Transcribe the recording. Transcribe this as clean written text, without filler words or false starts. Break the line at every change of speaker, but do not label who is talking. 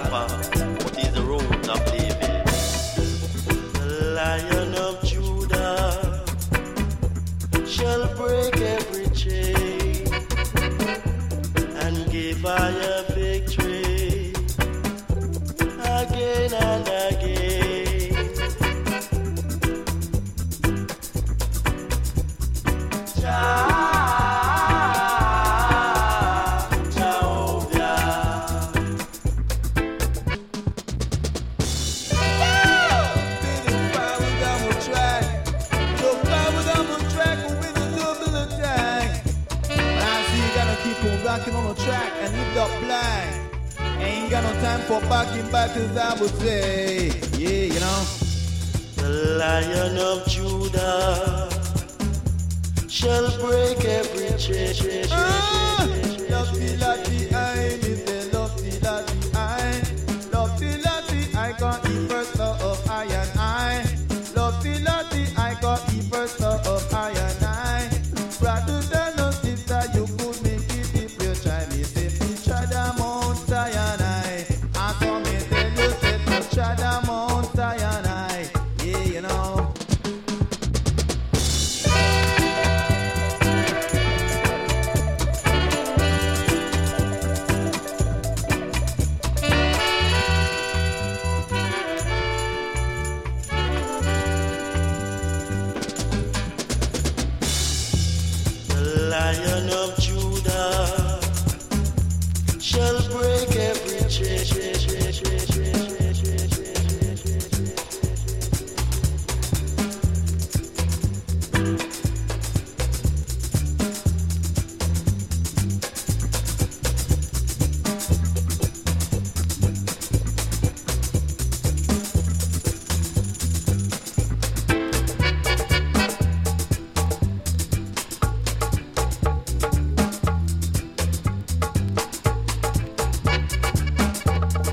Alpha. What is the root of David? The Lion of Judah shall break every chain and give I a victory again and again.
Rocking on the track and lift up blind. Ain't got no time for backing back, as I would say. Yeah, you know.
The Lion of Judah shall break every chain.
Just feel like